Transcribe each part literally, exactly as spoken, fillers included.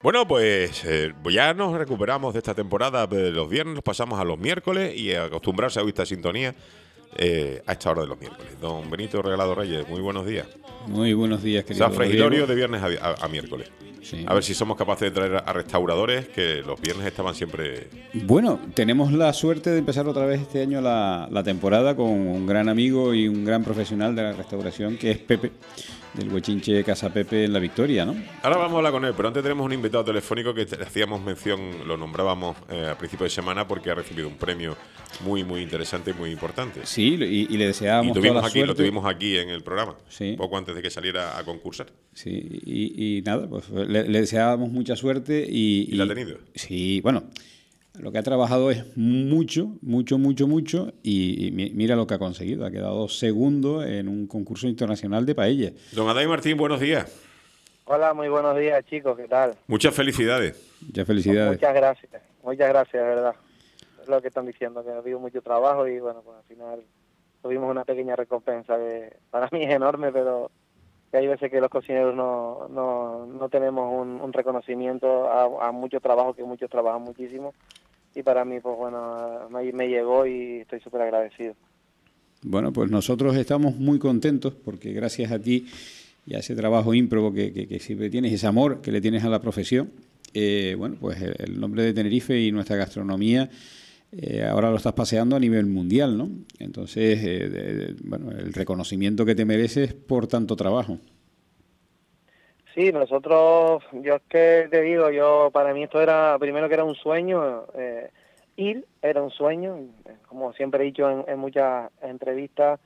Bueno, pues eh, ya nos recuperamos de esta temporada de los viernes, nos pasamos a los miércoles y a acostumbrarse a esta sintonía eh, a esta hora de los miércoles. Don Benito Regalado Reyes, muy buenos días. Muy buenos días, querido Safregilorio de viernes a, a, a miércoles. Sí. A ver si somos capaces de traer a restauradores, que los viernes estaban siempre... Bueno, tenemos la suerte de empezar otra vez este año la, la temporada con un gran amigo y un gran profesional de la restauración, que es Pepe, del Huechinche Casa Pepe en La Victoria, ¿no? Ahora vamos a hablar con él, pero antes tenemos un invitado telefónico que hacíamos mención, lo nombrábamos eh, a principio de semana porque ha recibido un premio muy, muy interesante y muy importante. Sí, y, y le deseábamos y tuvimos toda la aquí, suerte. Lo tuvimos aquí en el programa, sí. poco antes de que saliera a concursar. Sí, y, y nada, pues le, le deseábamos mucha suerte y... ¿Y la ha tenido? Sí, bueno, lo que ha trabajado es mucho, mucho, mucho, mucho y, y mira lo que ha conseguido. Ha quedado segundo en un concurso internacional de paella. Don Adai Martín, buenos días. Hola, muy buenos días, chicos, ¿qué tal? Muchas felicidades. Muchas felicidades. Muchas gracias, muchas gracias, de verdad. Es lo que están diciendo, que ha habido mucho trabajo y bueno, pues al final tuvimos una pequeña recompensa que para mí es enorme, pero que hay veces que los cocineros no, no, no tenemos un, un reconocimiento a, a mucho trabajo, que muchos trabajan muchísimo, y para mí, pues bueno, me, me llegó y estoy súper agradecido. Bueno, pues nosotros estamos muy contentos porque gracias a ti y a ese trabajo ímprobo que, que, que siempre tienes, ese amor que le tienes a la profesión, eh, bueno, pues el, el nombre de Tenerife y nuestra gastronomía eh, ahora lo estás paseando a nivel mundial, ¿no? Entonces, eh, de, de, bueno, el reconocimiento que te mereces por tanto trabajo. Sí, nosotros, yo es que te digo, yo para mí esto era, primero que era un sueño, eh, ir era un sueño, como siempre he dicho en, en muchas entrevistas,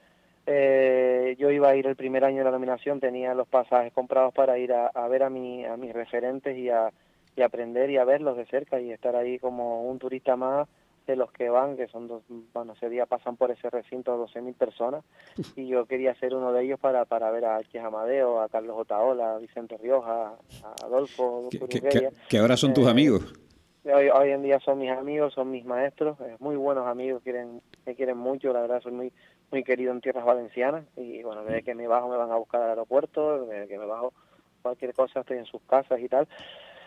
eh, yo iba a ir el primer año de la nominación, tenía los pasajes comprados para ir a, a ver a, mi, a mis referentes y a y aprender y a verlos de cerca y estar ahí como un turista más de los que van, que son dos, bueno, ese día pasan por ese recinto doce mil personas, y yo quería ser uno de ellos para, para ver a Ches Amadeo, a Carlos Otaola, a Vicente Rioja, a Adolfo que, que, que, que ahora son tus eh, amigos. Hoy, hoy en día son mis amigos, son mis maestros, eh, muy buenos amigos, quieren me quieren mucho, la verdad soy muy muy querido en tierras valencianas, y bueno, desde que me bajo me van a buscar al aeropuerto, desde que me bajo cualquier cosa estoy en sus casas y tal.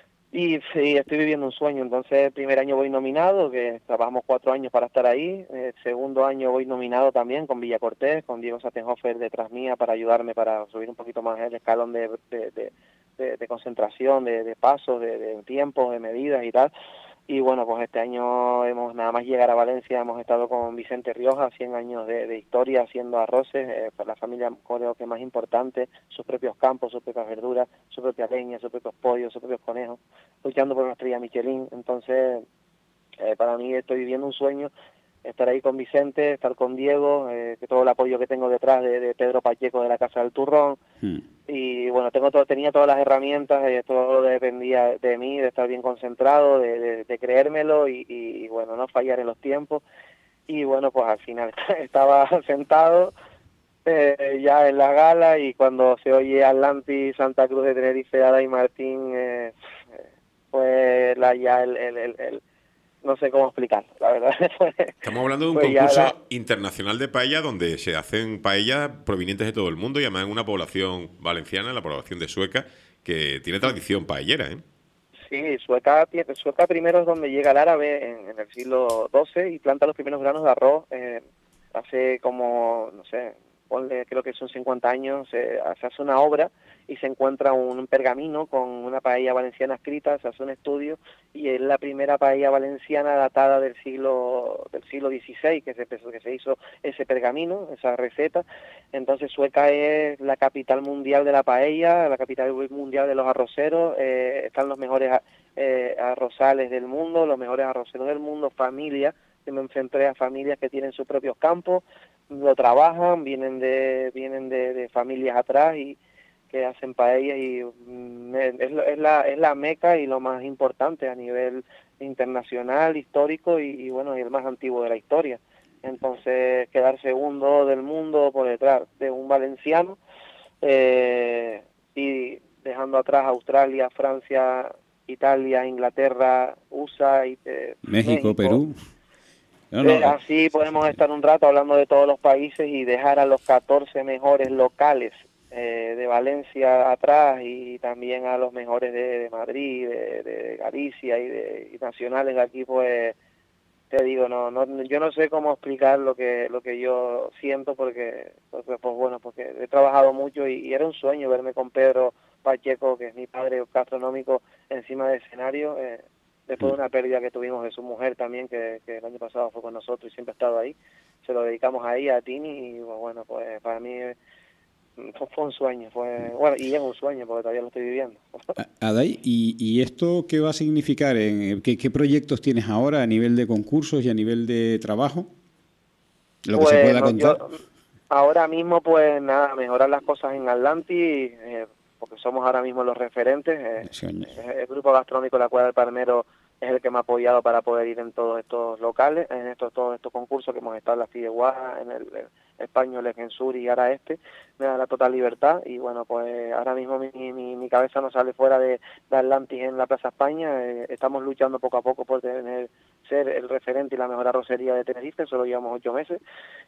Y sí, estoy viviendo un sueño. Entonces, el primer año voy nominado, que trabajamos cuatro años para estar ahí. El segundo año voy nominado también con Villa Cortés, con Diego Sattenhofer detrás mía para ayudarme para subir un poquito más el escalón de, de, de, de, de concentración, de, de pasos, de, de tiempos, de medidas y tal. Y bueno, pues este año hemos, nada más llegar a Valencia, hemos estado con Vicente Rioja, cien años de, de historia haciendo arroces, eh, para la familia creo que más importante, sus propios campos, sus propias verduras, su propia leña, sus propios pollos, sus propios conejos, luchando por una estrella Michelin. Entonces, eh, para mí estoy viviendo un sueño, estar ahí con Vicente, estar con Diego, eh, que todo el apoyo que tengo detrás de, de Pedro Pacheco de la Casa del Turrón. Hmm. Y bueno, tengo todo, tenía todas las herramientas, eh, todo dependía de mí, de estar bien concentrado, de, de, de creérmelo y, y, y bueno, no fallar en los tiempos. Y bueno, pues al final estaba sentado eh, ya en la gala, y cuando se oye Atlantis, Santa Cruz de Tenerife, Adai Martín, eh, pues la, ya el, el, el, el no sé cómo explicar, la verdad. Estamos hablando de un pues concurso la... internacional de paella donde se hacen paellas provenientes de todo el mundo y además en una población valenciana, la población de Sueca, que tiene tradición paellera, ¿eh? Sí, Sueca, Sueca primero es donde llega el árabe en, en el siglo doce y planta los primeros granos de arroz. Eh, hace como, no sé, ponle, creo que son cincuenta años, se, se hace una obra y se encuentra un pergamino con una paella valenciana escrita, se hace un estudio y es la primera paella valenciana datada del siglo del siglo dieciséis que se, que se hizo ese pergamino, esa receta. Entonces Sueca es la capital mundial de la paella, la capital mundial de los arroceros, eh, están los mejores eh, arrozales del mundo, los mejores arroceros del mundo, familias, que me enfrenté a familias que tienen sus propios campos, lo trabajan, vienen de vienen de, de familias atrás y que hacen paella, y mm, es, es la es la meca y lo más importante a nivel internacional, histórico y, y bueno, y el más antiguo de la historia. Entonces, quedar segundo del mundo por detrás de un valenciano, eh, y dejando atrás Australia, Francia, Italia, Inglaterra, U S A, y, eh, México, México, Perú. No, no, eh, así podemos estar un rato hablando de todos los países y dejar a los catorce mejores locales eh, de Valencia atrás y también a los mejores de, de Madrid, de, de Galicia y, de, y nacionales de aquí, pues te digo, no, no, yo no sé cómo explicar lo que lo que yo siento porque, porque pues bueno, porque he trabajado mucho y, y era un sueño verme con Pedro Pacheco, que es mi padre gastronómico, encima del escenario, eh, después de una pérdida que tuvimos de su mujer también, que, que el año pasado fue con nosotros y siempre ha estado ahí. Se lo dedicamos ahí a Tini y bueno, pues para mí fue, fue un sueño, fue bueno, y es un sueño porque todavía lo estoy viviendo. Adai, ¿y, ¿y esto qué va a significar? En, ¿qué, ¿Qué proyectos tienes ahora a nivel de concursos y a nivel de trabajo? Lo Pues, que se pueda no, contar. yo, ahora mismo, pues nada, mejorar las cosas en Atlantis, eh, porque somos ahora mismo los referentes. Eh, Sí, el grupo gastronómico La Cuadra del Palmero es el que me ha apoyado para poder ir en todos estos locales, en estos todos estos concursos que hemos estado en la Fideuá, en el, el Español, en Sur y ahora este. Me da la total libertad y bueno, pues ahora mismo mi, mi, mi cabeza no sale fuera de, de Atlantis en la Plaza España. Eh, estamos luchando poco a poco por tener ser el referente y la mejor arrocería de Tenerife, solo llevamos ocho meses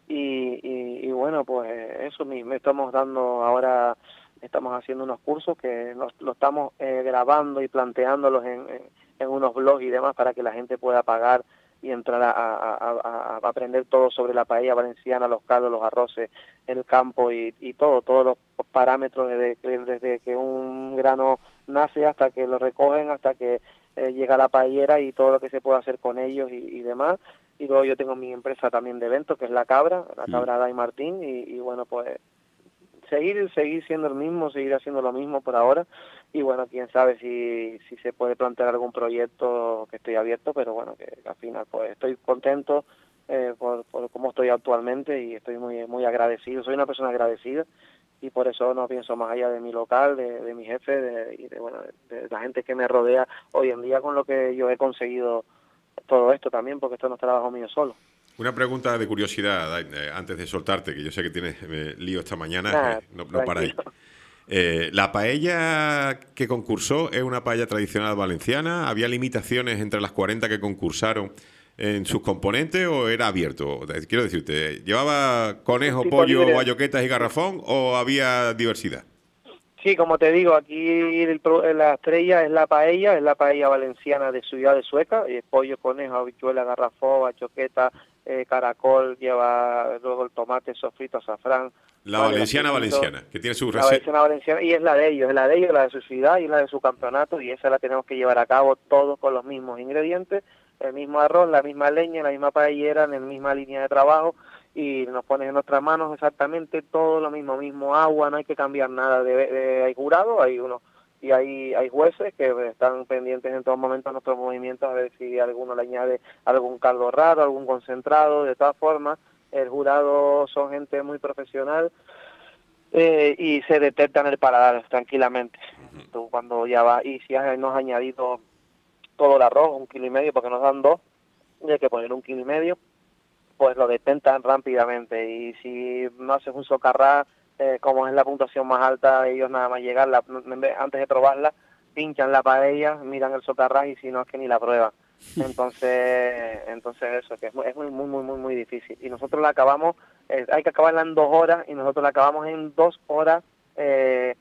y, y, y bueno, pues eso mismo, estamos dando ahora, estamos haciendo unos cursos que nos, lo estamos eh, grabando y planteándolos en, en, en unos blogs y demás para que la gente pueda pagar y entrar a, a, a, a aprender todo sobre la paella valenciana, los caldos, los arroces, el campo y, y todo, todos los parámetros desde, desde que un grano nace hasta que lo recogen, hasta que eh, llega a la paellera y todo lo que se puede hacer con ellos y, y demás. Y luego yo tengo mi empresa también de eventos, que es La Cabra, La Cabra Dai Martín, y, y bueno, pues seguir seguir siendo el mismo, seguir haciendo lo mismo por ahora, y bueno, quién sabe si, si se puede plantear algún proyecto, que estoy abierto, pero bueno, que, que al final pues estoy contento eh, por, por cómo estoy actualmente y estoy muy muy agradecido, soy una persona agradecida y por eso no pienso más allá de mi local, de, de mi jefe de, y de, bueno, de, de la gente que me rodea hoy en día con lo que yo he conseguido todo esto también, porque esto no es trabajo mío solo. Una pregunta de curiosidad, eh, antes de soltarte, que yo sé que tienes eh, lío esta mañana, Nah, eh, no, no paráis. Eh, ¿La paella que concursó es una paella tradicional valenciana? ¿Había limitaciones entre las cuarenta que concursaron en sus componentes o era abierto? Quiero decirte, ¿llevaba conejo, pollo, libre. bayoquetas y garrafón o había diversidad? Sí, como te digo, aquí el, la estrella es la paella, es la paella valenciana de Ciudad de Sueca, y pollo, conejo, habichuela, garrafón, bachoqueta, eh, caracol, lleva luego el tomate sofrito, azafrán. La vale, valenciana valenciana, que tiene su La receta. valenciana valenciana, y es la de ellos, es la de ellos, la de su ciudad y la de su campeonato, y esa la tenemos que llevar a cabo todos con los mismos ingredientes, el mismo arroz, la misma leña, la misma paellera, en la misma línea de trabajo, y nos pones en nuestras manos exactamente todo lo mismo, mismo agua, no hay que cambiar nada. De, de, hay jurado, hay uno y hay hay jueces que están pendientes en todo momento de nuestros movimientos a ver si alguno le añade algún caldo raro, algún concentrado. De todas formas, el jurado son gente muy profesional eh, y se detectan el paladar tranquilamente. Tú cuando ya va, y si nos has añadido todo el arroz, un kilo y medio, porque nos dan dos, y hay que poner un kilo y medio, pues lo detectan rápidamente. Y si no haces un socarrá, eh, como es la puntuación más alta, ellos nada más llegar, la, antes de probarla, pinchan la paella, miran el socarrá y si no es que ni la prueban. Entonces, entonces eso, que es muy, es muy, muy, muy, muy, muy difícil. Y nosotros la acabamos, eh, hay que acabarla en dos horas y nosotros la acabamos en dos horas eh,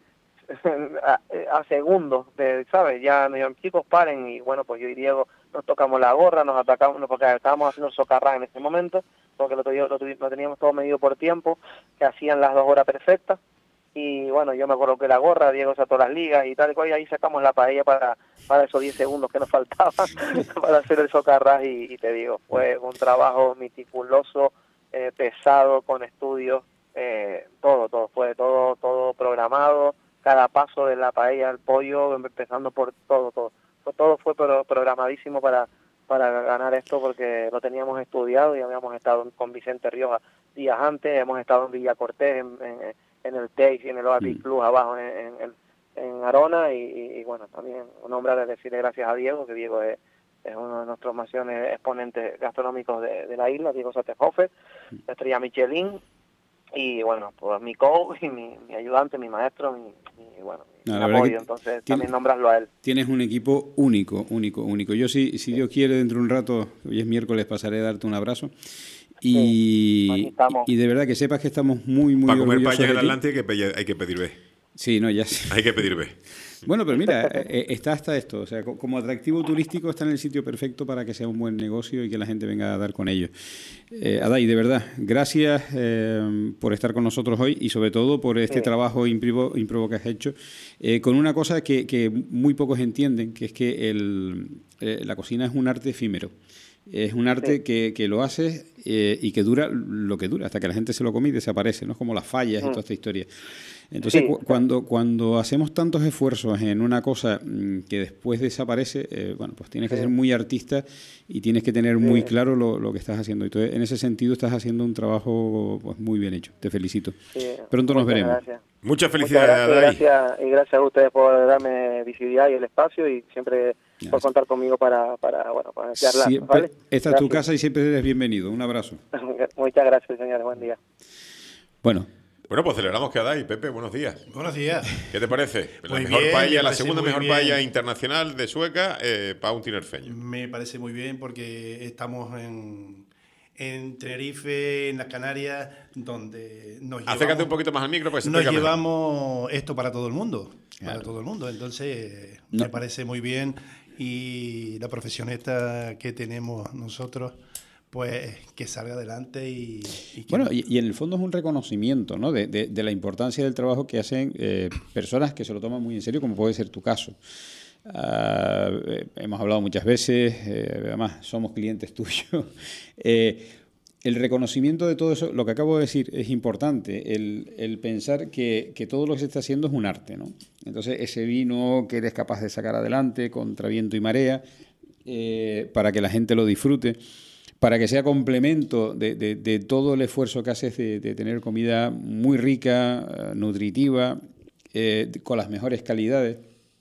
a, a segundos, de, ¿sabes? Ya nos dijeron, chicos, paren, y bueno, pues yo y Diego nos tocamos la gorra, nos atacamos, porque estábamos haciendo el socarrá en ese momento, porque lo, lo, lo teníamos todo medido por tiempo, que hacían las dos horas perfectas, y bueno, yo me coloqué la gorra, Diego sacó las ligas y tal y cual, y ahí sacamos la paella para, para esos diez segundos que nos faltaban para hacer el socarrá, y, y te digo, fue un trabajo meticuloso, eh, pesado, con estudios, eh, todo, todo, fue todo, todo programado, cada paso de la paella, el pollo, empezando por todo, todo. Todo fue pro programadísimo para, para ganar esto, porque lo teníamos estudiado y habíamos estado con Vicente Rioja días antes, hemos estado en Villa Cortés, en, en, en el T E I y en el Oasis Club abajo en, en, en Arona, y, y, y bueno, también un hombre de decirle gracias a Diego, que Diego es, es uno de nuestros más exponentes gastronómicos de, de la isla, Diego Satehofer, la estrella Michelin, y bueno, pues mi coach y mi, mi ayudante, mi maestro, mi, mi bueno, mi no, apoyo, entonces tiene, también nombrarlo a él. Tienes un equipo único, único, único. Yo si, si Dios quiere, dentro de un rato, hoy es miércoles, pasaré a darte un abrazo Y, aquí estamos. y de verdad que sepas que estamos muy, muy Para comer orgullosos paella en el de ti. Atlántico hay que, pe- hay que pedir B. Sí, no, ya sé. Hay que pedir B. Bueno, pero mira, eh, está hasta esto. O sea, co- como atractivo turístico está en el sitio perfecto para que sea un buen negocio y que la gente venga a dar con ello. Eh, Adai, de verdad, gracias eh, por estar con nosotros hoy y sobre todo por este Sí. trabajo ímprobo, ímprobo que has hecho, eh, con una cosa que, que muy pocos entienden, que es que el, eh, la cocina es un arte efímero. Es un arte Sí. que, que lo haces eh, y que dura lo que dura, hasta que la gente se lo come y desaparece, ¿no? Es como las fallas y Mm. toda esta historia. Entonces, Sí, cu- exacto. cuando, cuando hacemos tantos esfuerzos en una cosa mm, que después desaparece, eh, bueno, pues tienes que Sí. ser muy artista y tienes que tener muy Sí. claro lo, lo que estás haciendo. Entonces, en ese sentido, estás haciendo un trabajo pues, muy bien hecho. Te felicito. Sí, Pronto nos muchas veremos. Gracias. Muchas Muchas felicidades, gracias, Adai. gracias, y gracias a ustedes por darme visibilidad y el espacio y siempre Ya, por sí. contar conmigo para, para, bueno, para charlar, Siempre- ¿vale? esta es tu Gracias. casa y siempre eres bienvenido. Un abrazo. Muchas gracias, señores. Buen día. Bueno, Bueno, pues celebramos que Adai. Pepe, buenos días. Buenos días. ¿Qué te parece? La Muy mejor bien, paella, me la parece segunda muy mejor bien. paella internacional de Sueca eh, para un tinerfeño. Me parece muy bien porque estamos en, en Tenerife, en las Canarias, donde nos Acércate llevamos, un poquito más al micro, pues se nos te oiga mejor. llevamos esto para todo el mundo. Claro. Para todo el mundo. Entonces, No. me parece muy bien. Y la profesión esta que tenemos nosotros, pues que salga adelante y, y que Bueno, y, y en el fondo es un reconocimiento, ¿no? de, de- de la importancia del trabajo que hacen eh, personas que se lo toman muy en serio, como puede ser tu caso. Ah, eh, hemos hablado muchas veces, eh, además somos clientes tuyos. Eh, el reconocimiento de todo eso, lo que acabo de decir, es importante, el, el pensar que, que todo lo que se está haciendo es un arte, ¿no? Entonces, ese vino que eres capaz de sacar adelante contra viento y marea, eh, para que la gente lo disfrute, para que sea complemento de, de- de todo el esfuerzo que haces de, de tener comida muy rica, eh, nutritiva, eh, con las mejores calidades,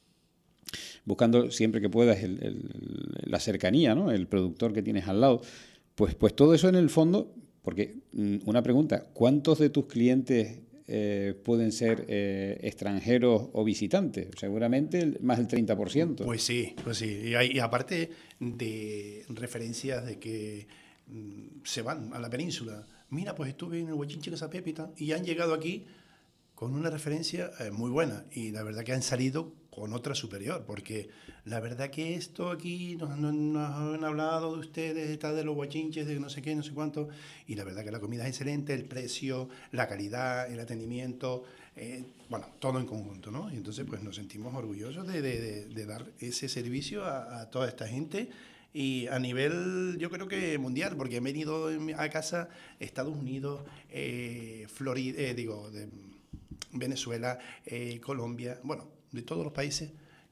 buscando siempre que puedas el- el- la cercanía, ¿no? El productor que tienes al lado. Pues, pues todo eso en el fondo, porque mm, una pregunta, ¿cuántos de tus clientes eh, pueden ser eh, extranjeros o visitantes? Seguramente el- más del treinta por ciento. Pues sí, pues sí. Y, hay- y aparte de referencias de que mm, se van a la península. Mira, pues estuve en el Huachinche de esa Pépita y han llegado aquí con una referencia eh, muy buena. Y la verdad que han salido con otra superior, porque la verdad que esto aquí nos, nos- nos han hablado de ustedes, está de los Huachinches, de no sé qué, no sé cuánto. Y la verdad que la comida es excelente, el precio, la calidad, el atendimiento, eh, bueno, todo en conjunto, ¿no? Y entonces pues nos sentimos orgullosos de, de- de- de dar ese servicio a, a toda esta gente y a nivel, yo creo que mundial, porque han venido a casa Estados Unidos, eh, Florida, eh, digo, de Venezuela, eh, Colombia, bueno, de todos los países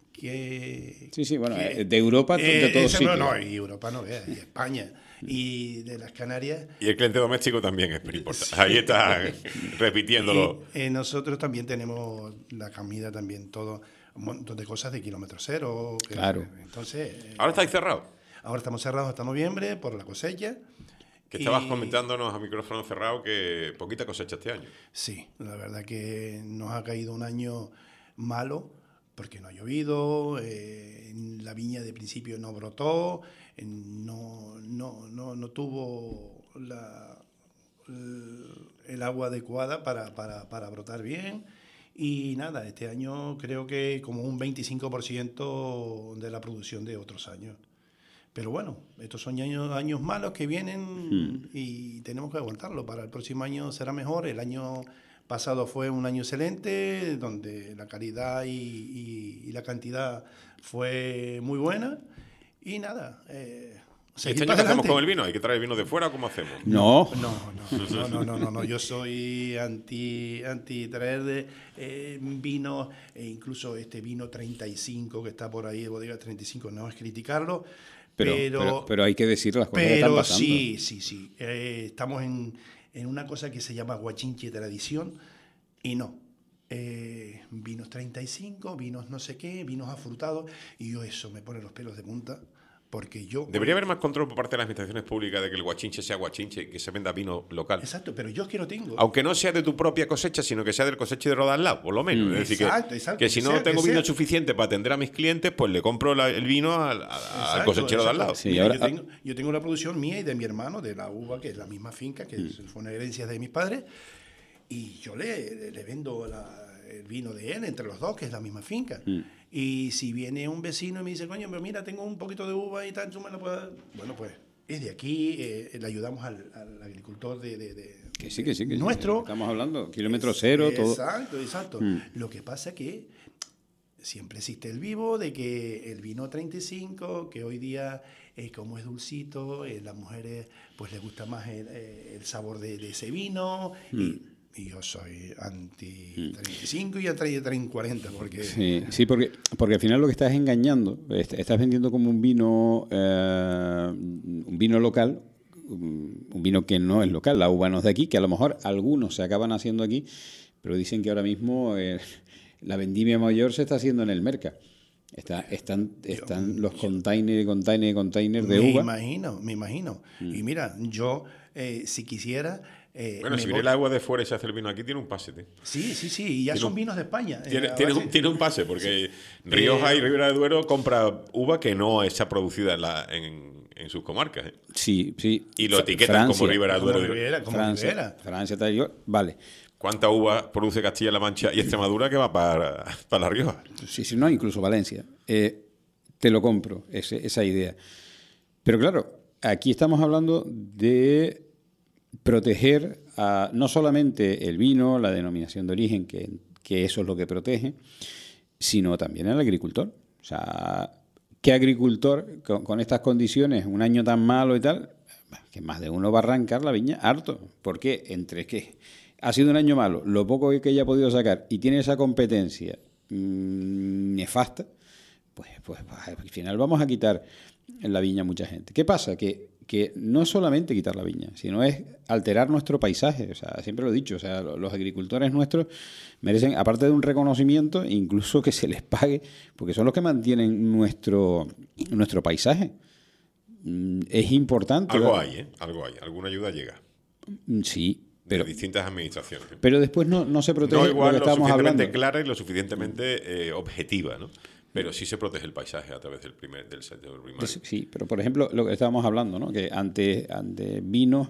que... Sí, sí, bueno, que- eh, de Europa, de eh, todos ese- sitios. No, no, y Europa no veas, y España, y de las Canarias. Y el cliente doméstico también es muy importante. Ahí está repitiéndolo. Y, eh, nosotros también tenemos la comida, también todo, un montón de cosas de kilómetro cero. que- Claro. Entonces, eh, Ahora estáis cerrados. ahora estamos cerrados hasta noviembre por la cosecha. Que estabas Y- comentándonos a micrófono cerrado que poquita cosecha este año. Sí, la verdad que nos ha caído un año malo porque no ha llovido, eh, la viña de principio no brotó, eh, no, no, no, no tuvo la, el, el agua adecuada para, para, para brotar bien. Y nada, este año creo que como un veinticinco por ciento de la producción de otros años. Pero bueno, estos son años, años malos que vienen y tenemos que aguantarlo. Para el próximo año será mejor. El año pasado fue un año excelente, donde la calidad y, y- y la cantidad fue muy buena. Y nada, eh, ¿Y seguir este año para qué hacemos adelante. con el vino? ¿Hay que traer vino de fuera o cómo hacemos? No, No, no, no, no, no, no, no. Yo soy anti, anti traer de, eh, vinos, e incluso este vino treinta y cinco que está por ahí, de bodega treinta y cinco, no es criticarlo, pero, pero, pero, pero hay que decir las cosas que están pero pasando. sí, sí, sí. Eh, estamos en, en una cosa que se llama Huachinche Tradición y no. Eh, vinos treinta y cinco, vinos no sé qué, vinos afrutados, y yo eso me pone los pelos de punta Porque yo... Debería haber más control por parte de las administraciones públicas de que el guachinche sea guachinche y que se venda vino local. Exacto, pero yo es que no tengo. Aunque no sea de tu propia cosecha, sino que sea del cosecha de Roda al lado, por lo menos. Mm. Es decir, Exacto, que, exacto, que si que no sea, tengo que vino sea. suficiente para atender a mis clientes, pues le compro la- el vino al, al- al Exacto, cosechero de al exacto. lado. Sí, Mira, ahora- yo, tengo, yo tengo una producción mía y de mi hermano, de la uva, que es la misma finca, que es- fue una herencia de mis padres, y yo le, le vendo la- el vino de él entre los dos, que es la misma finca. Y si viene un vecino y me dice, coño, pero mira, tengo un poquito de uva y tal, ¿tú me la puedes dar? Bueno, pues es de aquí, eh, le ayudamos al, al agricultor de, de- de- Que sí, que sí. Que sí. nuestro. Estamos hablando, kilómetro cero, todo. Exacto, exacto. Mm. Lo que pasa que siempre existe el vivo de que el vino treinta y cinco, que hoy día, eh, como es dulcito, eh, las mujeres pues les gusta más el, eh, el sabor de, de ese vino. Mm. Y, y yo soy anti treinta y cinco y anti treinta cuarenta, porque... Sí, sí, porque, porque al final lo que estás engañando, est- estás vendiendo como un vino, eh, un vino local, un un vino que no es local, la uva no es de aquí, que a lo mejor algunos se acaban haciendo aquí, pero dicen que ahora mismo eh, la vendimia mayor se está haciendo en el Merca. Está, están están los containers y containers y containers de me uva. imagino, me imagino. Y mira, yo, eh, si quisiera... eh, Bueno, me si voy- viene el agua de fuera y se hace el vino aquí, tiene un pase, tío. Sí, sí, sí, y ya Tiene son un- vinos de España. Tiene, Eh, tiene ahora un, sí. tiene un pase, porque Rioja Eh, y Ribera de Duero compra uva que no está producida en, la, en, en sus comarcas. ¿eh? Sí, sí. Y lo Fra- etiquetan Francia, como Ribera de Como Duero. Ribera, como Francia, Ribera. Francia, tal, yo- vale. ¿Cuánta uva produce Castilla-La Mancha y Extremadura que va para, para La Rioja? Sí, sí, no, incluso Valencia. Eh, te lo compro, ese- esa idea. Pero claro, aquí estamos hablando de proteger a, no solamente el vino, la denominación de origen, que, que eso es lo que protege, sino también al agricultor. O sea, ¿qué agricultor con, con estas condiciones, un año tan malo y tal, que más de uno va a arrancar la viña harto? ¿Por qué? Entre que ha sido un año malo, lo poco que ella ha podido sacar y tiene esa competencia mmm, nefasta, pues, pues, pues al final vamos a quitar la viña a mucha gente. ¿Qué pasa? Que, que no es solamente quitar la viña, sino es alterar nuestro paisaje. O sea, siempre lo he dicho, o sea, los agricultores nuestros merecen, aparte de un reconocimiento, incluso que se les pague, porque son los que mantienen nuestro, nuestro paisaje. Mm, Es importante. Algo ¿verdad? hay, ¿eh? Algo hay. Alguna ayuda llega. Mm, Sí, pero, de distintas administraciones. ¿eh? pero después no, no se protege No lo igual que lo estábamos suficientemente hablando. clara y lo suficientemente eh, objetiva, ¿no? Pero sí se protege el paisaje a través del primer del sector primario. Sí, pero por ejemplo, lo que estábamos hablando, ¿no? Que ante, ante vinos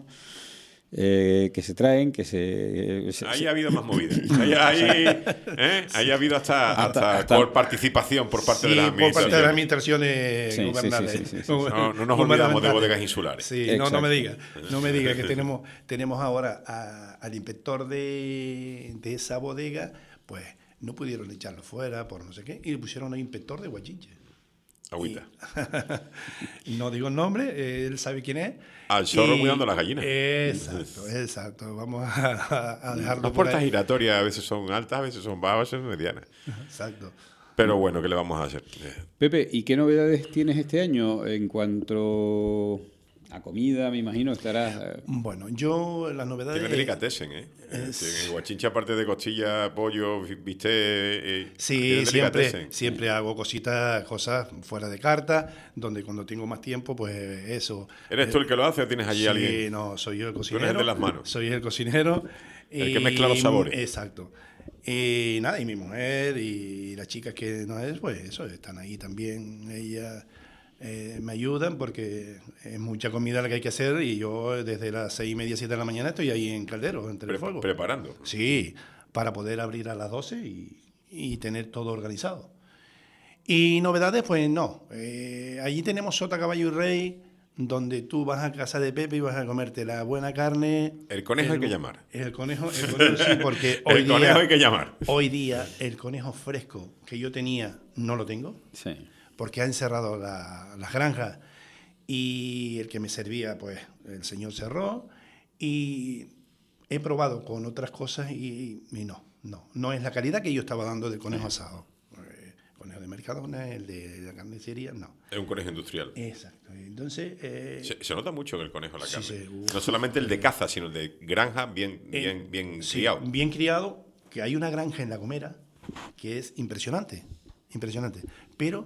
eh, que se traen, que se... se- Ahí se- ha habido más movidas. Ahí, ahí, ¿eh? Ahí ha habido hasta, hasta, hasta- por participación por parte Sí, de las por parte de las administraciones. administraciones Sí, sí, gubernamentales. sí, sí, sí, sí. No, no nos olvidamos de bodegas insulares. Sí, no, no me diga, Exacto. no me diga que tenemos, tenemos ahora a- al inspector de, de esa bodega, pues no pudieron echarlo fuera por no sé qué, y le pusieron al inspector de Guachinche. Agüita. No digo el nombre, él sabe quién es. Al zorro Y- cuidando las gallinas. Exacto, exacto. Vamos a, a dejarlo Las por puertas ahí. giratorias a veces son altas, a veces son bajas, a veces son medianas. Exacto. Pero bueno, ¿qué le vamos a hacer? Eh, Pepe, ¿y qué novedades tienes este año en cuanto a comida? Me imagino que estarás... eh, Bueno, yo la novedad Tiene es... delicatessen, ¿eh? es- Tiene el guachinche, aparte de costilla, pollo, bistec... eh, Sí, tiene siempre, delicatessen. siempre hago cositas, cosas fuera de carta, donde cuando tengo más tiempo, pues eso. ¿Eres tú el que lo hace o tienes allí Sí, alguien? no, soy yo el eres cocinero. el de las manos. Soy el cocinero. El que mezcla los sabores. Exacto. Y nada, y mi mujer y las chicas que no es, pues eso, están ahí también. Ellas eh, me ayudan porque es mucha comida la que hay que hacer y yo desde las seis y media, siete de la mañana estoy ahí en Caldero, entre el Pre- fuego. preparando. Sí, para poder abrir a las doce y, y tener todo organizado. Y novedades, pues no. Eh, allí tenemos Sota, Caballo y Rey, donde tú vas a casa de Pepe y vas a comerte la buena carne. El conejo hay que llamar. El conejo, el conejo sí, porque hoy El conejo día, hay que llamar. hoy día el conejo fresco que yo tenía no lo tengo, sí. porque han cerrado la- las granjas y el que me servía, pues el señor cerró y he probado con otras cosas y, y no, no, no es la calidad que yo estaba dando del conejo asado. Eh, conejo de Mercadona, el de la carnicería, no. Es un conejo industrial. Exacto. Entonces, eh, Se, se nota mucho en el conejo la Sí, carne. sí, uf. No solamente el de caza, sino el de granja bien, eh, bien, bien sí, criado. bien criado, que hay una granja en La Gomera que es impresionante, impresionante. Pero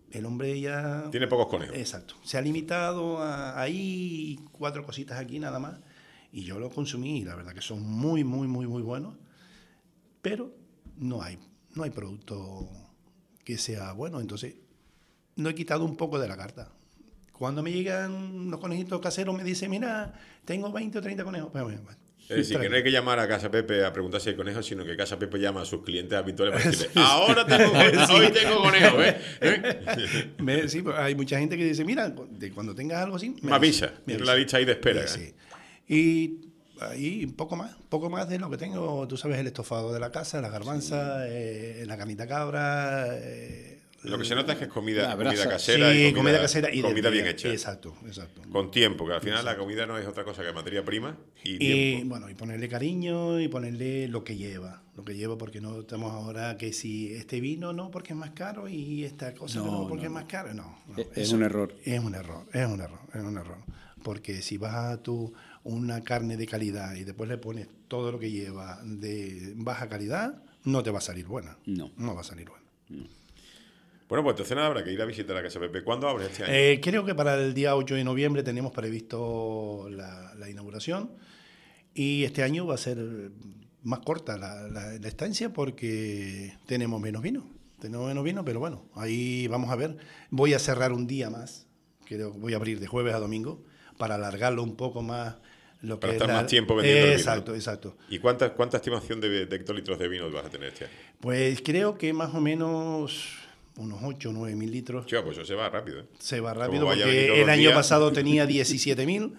el hombre ya... Tiene pocos conejos. Exacto. Se ha limitado a ahí cuatro cositas aquí nada más. Y yo lo consumí y la verdad que son muy, muy, muy, muy buenos. Pero no hay, no hay producto que sea bueno. Entonces, no he quitado un poco de la carta. Cuando me llegan los conejitos caseros, me dicen, mira, tengo veinte o treinta conejos. Pues, bueno, Es decir, que no hay que llamar a Casa Pepe a preguntar si hay conejos, sino que Casa Pepe llama a sus clientes habituales para decirle, ahora tengo conejos, hoy tengo conejos, ¿eh? ¿Eh? Me, sí, pues hay mucha gente que dice, mira, de cuando tengas algo así, me avisa. Tiene la lista ahí de espera. Sí, ¿eh? sí. Y ahí un poco más, poco más de lo que tengo, tú sabes, el estofado de la casa, la garbanza, sí. eh, la carnita cabra... Eh, Lo que se nota es que es comida, comida casera, sí, y comida, comida casera y comida bien bien hecha. Exacto, exacto. Con tiempo, que al final exacto. La comida no es otra cosa que materia prima y, y tiempo. Bueno, y ponerle cariño y ponerle lo que lleva, lo que lleva porque no estamos ahora que si este vino no porque es más caro y esta cosa no, no porque no, es más caro, no. no es, es un error. Es un error, es un error, es un error. Porque si vas a tu una carne de calidad y después le pones todo lo que lleva de baja calidad, no te va a salir buena. No. No va a salir buena. No. Bueno, pues entonces nada, habrá que ir a visitar a Casa Pepe. ¿Cuándo abre este año? Eh, creo que para el día ocho de noviembre tenemos previsto la, la inauguración y este año va a ser más corta la, la, la estancia porque tenemos menos vino. Tenemos menos vino, pero bueno, ahí vamos a ver. Voy a cerrar un día más, creo que voy a abrir de jueves a domingo para alargarlo un poco más. Lo para que estar es la... más tiempo vendiendo el vino. Exacto, exacto. ¿Y cuánta, cuánta estimación de, de hectolitros de vino vas a tener este año? Pues creo que más o menos unos ocho o nueve mil litros. Chico, pues eso se va rápido. ¿eh? Se va rápido porque el año días. pasado tenía diecisiete mil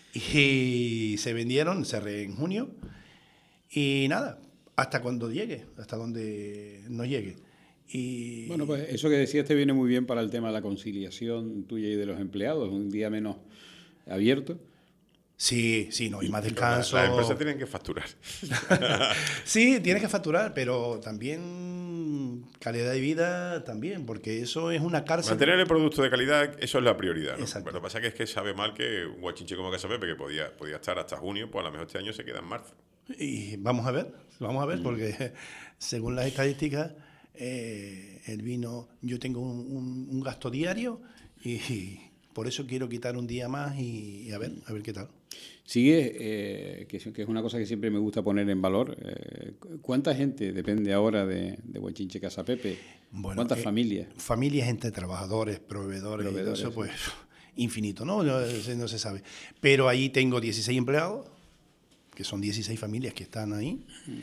y se vendieron, cerré en junio. Y nada, hasta cuando llegue, hasta donde no llegue. Y... Bueno, pues eso que decías te viene muy bien para el tema de la conciliación tuya y de los empleados, un día menos abierto. Sí, sí, no, y más descanso. Las la empresas tienen que facturar. Sí, tienes que facturar, pero también calidad de vida también, porque eso es una cárcel. Mantener el producto de calidad, eso es la prioridad, ¿no? Exacto. Pero lo que pasa es que sabe mal que un guachinche como Casa Pepe, que podía, podía estar hasta junio, pues a lo mejor este año se queda en marzo. Y vamos a ver, vamos a ver, mm. porque según las estadísticas, eh, el vino, yo tengo un, un, un gasto diario y, y por eso quiero quitar un día más y, y a ver, a ver qué tal. Sigue, eh, que, que es una cosa que siempre me gusta poner en valor, eh, ¿cuánta gente depende ahora de, de Guachinche Casa Pepe? Bueno, ¿cuántas eh, familias? Familias entre trabajadores, proveedores, proveedores y todo eso, pues infinito, ¿no? No, no se sabe. Pero ahí tengo dieciséis empleados, que son dieciséis familias que están ahí,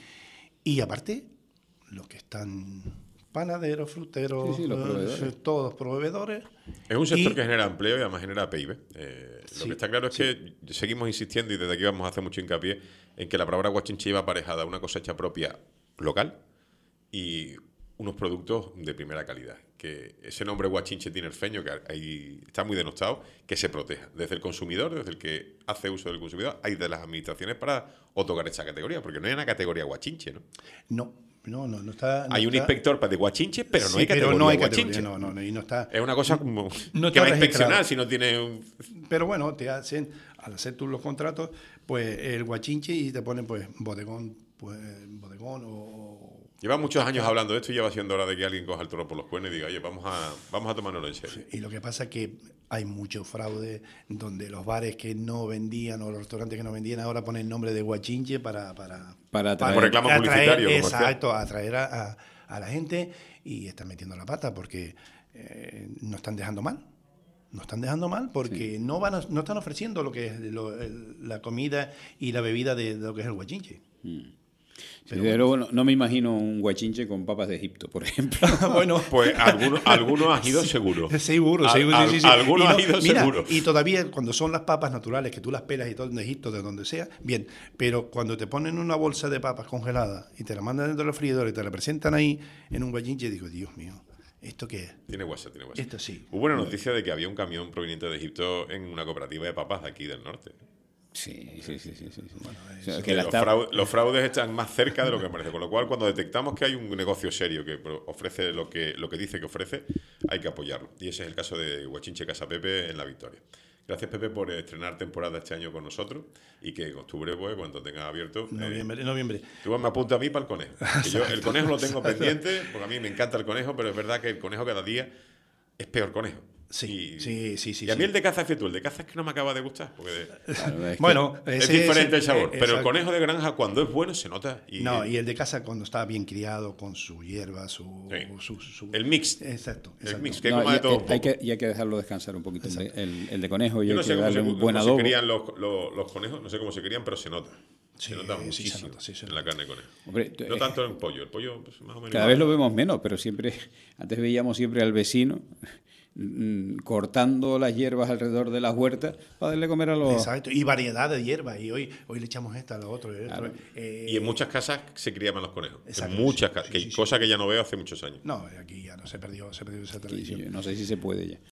y aparte, los que están panaderos, fruteros, sí, sí, los proveedores. todos proveedores. Es un sector y, que genera empleo y además genera P I B. Eh, lo sí, que está claro es sí. que seguimos insistiendo y desde aquí vamos a hacer mucho hincapié en que la palabra guachinche iba aparejada a una cosecha propia local y unos productos de primera calidad. Que ese nombre guachinche tinerfeño, que ahí está muy denostado, que se proteja. Desde el consumidor, desde el que hace uso del consumidor, hay de las administraciones para otorgar esa categoría, porque no hay una categoría guachinche, ¿no? No. No, no, no está. No hay un está, inspector para de guachinche, pero no sí, hay categoría pero no hay guachinche. Categoría, no, no, y no está. Es una cosa como no que va a registrado. inspeccionar si no tiene un... Pero bueno, te hacen, al hacer tú los contratos, pues el guachinche y te ponen pues bodegón, pues bodegón o... Lleva muchos años hablando de esto y ya va siendo hora de que alguien coja el toro por los cuernos y diga, oye, vamos a, vamos a tomárnoslo en serio. Y lo que pasa es que hay mucho fraude donde los bares que no vendían o los restaurantes que no vendían ahora ponen el nombre de guachinche para... Para, para atraer. Como reclamo atraer, publicitario. Exacto, atraer a, a, a la gente y están metiendo la pata porque eh, no están dejando mal. No están dejando mal porque sí. no, van a, no están ofreciendo lo que es lo, el, la comida y la bebida de, de lo que es el guachinche. Mm. Pero sí, bueno. no, no me imagino un guachinche con papas de Egipto, por ejemplo. Bueno, pues algunos, algunos han ido seguro. Seguro, seguro. Al, sí, sí. Algunos no, han ido mira, seguro. Y todavía cuando son las papas naturales, que tú las pelas y todo en Egipto, de donde sea, bien. Pero cuando te ponen una bolsa de papas congeladas y te la mandan dentro del freidor y te la presentan ahí en un guachinche, digo, Dios mío, ¿esto qué es? Tiene WhatsApp, tiene WhatsApp. Esto sí. Hubo una noticia de que había un camión proveniente de Egipto en una cooperativa de papas de aquí del norte. Sí, sí, sí, sí, sí. Bueno, o sea, que los, fraudes, los fraudes están más cerca de lo que parece, con lo cual cuando detectamos que hay un negocio serio que ofrece lo que, lo que dice que ofrece, hay que apoyarlo. Y ese es el caso de Guachinche Casa Pepe en La Victoria. Gracias, Pepe, por estrenar temporada este año con nosotros y que en octubre, pues, cuando tengas abierto... Noviembre, eh, noviembre. Tú me apuntas a mí para el conejo. Que yo el conejo lo tengo pendiente, porque a mí me encanta el conejo, pero es verdad que el conejo cada día es peor conejo. Sí, y, sí, sí, sí. Y a mí sí. el de caza, fíjate tú, el de caza es que no me acaba de gustar. Porque de- Claro, es que- Bueno, es ese diferente el ese- sabor. eh, Pero el exacto. conejo de granja, cuando es bueno, se nota. Y, No, y el de casa cuando está bien criado, con su hierba, su... Sí. su, su- El mix. Exacto, El exacto. mix, que no, coma y- de todo eh, un poco. hay que, y hay que dejarlo descansar un poquito. El, el- el de conejo y Yo hay no que sé cómo, se, darle un buen cómo se adobo. crían los, los, los conejos, no sé cómo se crían, pero se nota. Se Sí, nota sí, se muchísimo nota, sí, se en nota. la carne de conejo. Hombre, tú- No eh, tanto en el pollo. El pollo, pues, más o menos. Cada igual. vez lo vemos menos, pero siempre, antes veíamos siempre al vecino mm, cortando las hierbas alrededor de las huertas para darle comer a los... Exacto, y variedad de hierbas. Y hoy, hoy le echamos esta, lo otro, el otro. Claro. eh, Y en muchas casas se criaban los conejos. Exacto, en muchas sí, casas. sí, que sí, sí. cosa que ya no veo hace muchos años. No, aquí ya no se perdió, se perdió esa Sí, tradición. yo no sé si se puede ya.